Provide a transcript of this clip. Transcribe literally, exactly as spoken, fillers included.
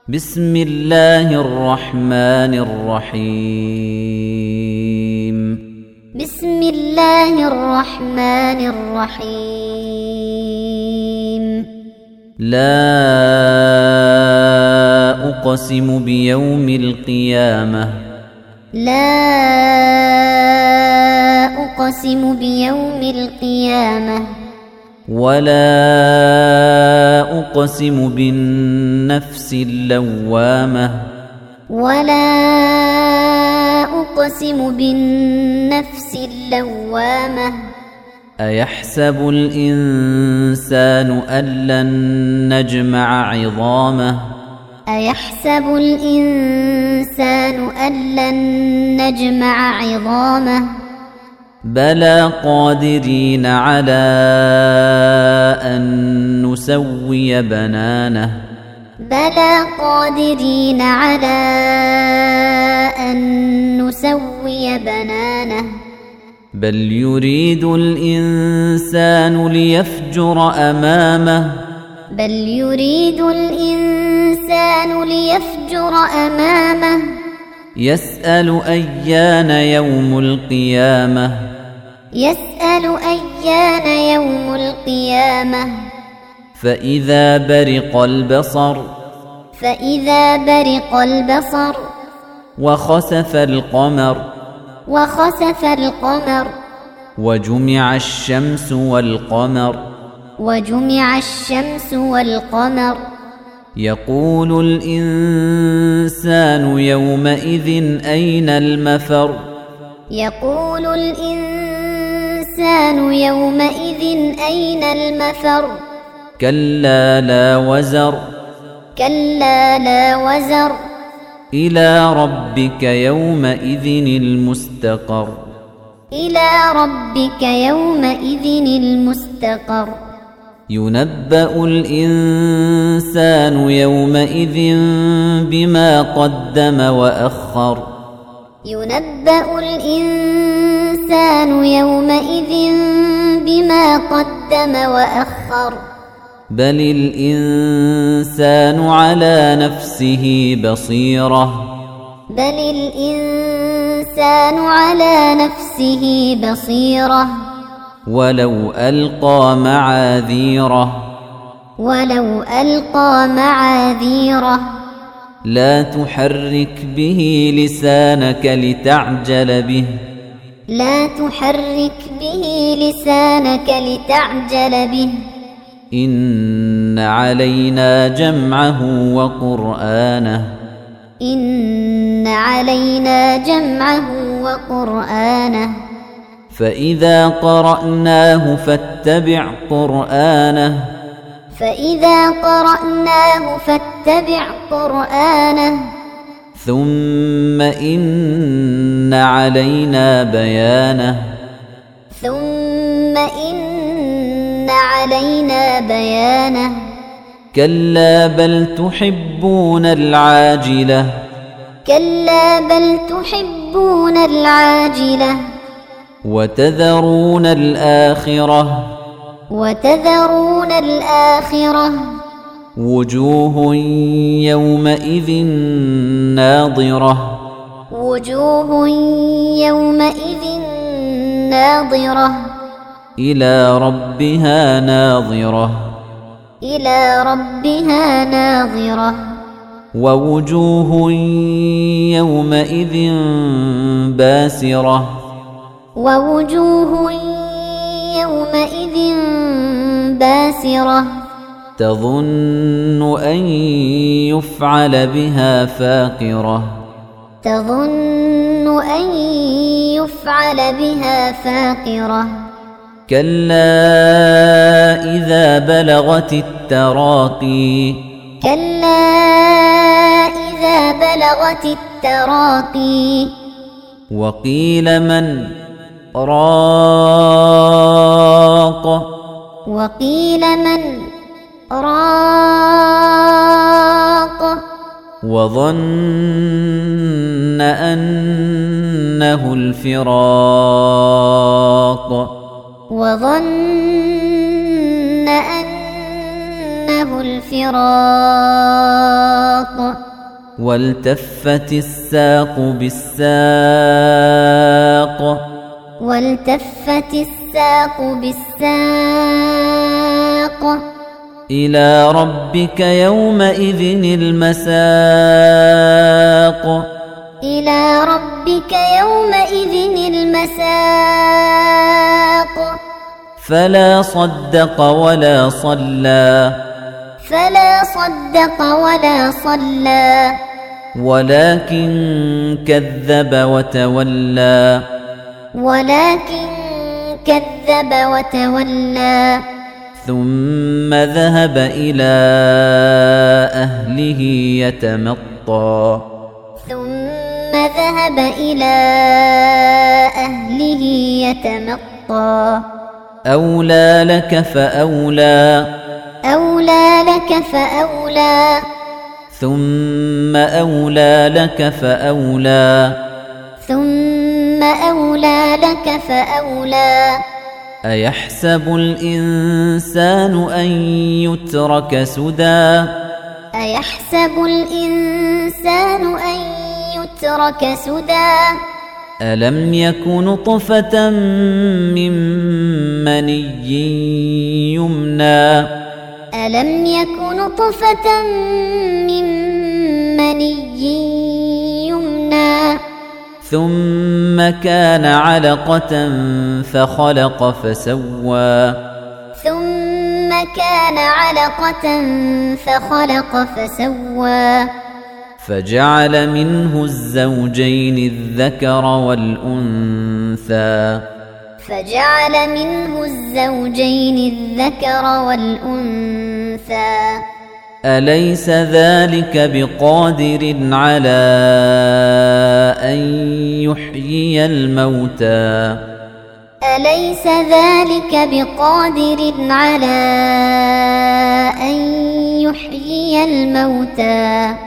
بسم الله الرحمن الرحيم بسم الله الرحمن الرحيم لا أقسم بيوم القيامة لا أقسم بيوم القيامة ولا أقسم بالنفس اللوامة ولا أقسم بالنفس اللوامة أيحسب الإنسان أن لن نجمع عظامه أيحسب الإنسان أن لن نجمع عظامه بلى قادرين على أن نسوي بنانه بلى قادرين على أن نسوي بنانه بل يريد الإنسان ليفجر أمامه بل يريد الإنسان ليفجر أمامه يسأل أيان يوم القيامة يسأل أيان يوم القيامة فإذا برق البصر فإذا برق البصر وخسف القمر وخسف القمر وجمع الشمس والقمر وجمع الشمس والقمر يقول الإنسان يومئذ أين المفر يقول الإنسان يومئذ أين المفر كلا لا وزر كلا لا وزر إلى ربك يومئذ المستقر إلى ربك يومئذ المستقر ينبأ الإنسان يومئذ بما قدم وأخر ينبأ الإنسان يومئذ بما قدم وأخر بل الإنسان على نفسه بصيرة بل الإنسان على نفسه بصيرة ولو ألقى معاذيره ولو ألقى معاذيره لا تحرك به لسانك لتعجل به لا تحرك به لسانك لتعجل به إن علينا جمعه وقرآنه إن علينا جمعه وقرآنه فإذا قرأناه فاتبع قرآنه فإذا قرأناه فاتبع قرآنه ثم إن علينا بيانه ثم إن علينا بيانه كلا بل تحبون العاجلة كلا بل تحبون العاجلة وتذرون الآخرة وتذرون الآخرة وجوه يومئذ ناضرة وجوه يومئذ ناظرة إلى ربها ناظرة إلى ربها ناظرة ووجوه يومئذ باسرة ووجوه يومئذ باسرة تظن أن يفعل بها فاقرة تظن أن يفعل بها فاقرة كلا إذا بلغت التراقي كلا إذا بلغت التراقي وقيل من راق وقيل من راق وظن أنه الفراق وظن أنه الفراق والتفت الساق بالساق والتفت الساق بالساق إلى ربك يومئذ المساق إلى ربك يومئذ المساق فلا صدق ولا صلى فلا صدق ولا صلى ولكن كذب وتولى ولكن كذب وتولى ثم ذهب إلى أهله يتمطى ثم ذهب إلى أهله يتمطى أولى لك فأولى أولى لك فأولى ثم أولى لك فأولى ثم أولى لك فأولى أيحسب الإنسان أن يترك سدى أيحسب الإنسان أن يترك سدى ألم يك نطفة من مني يمنى ألم يك نطفة من مني يمنى ثم كان علقة فخلق فسوى ثم كان علقة فخلق فسوى فجعل منه الزوجين الذكر والأنثى فجعل منه الزوجين الذكر والأنثى أليس ذلك بقادر على أن يحيي الموتى أليس ذلك بقادر على أن يحيي الموتى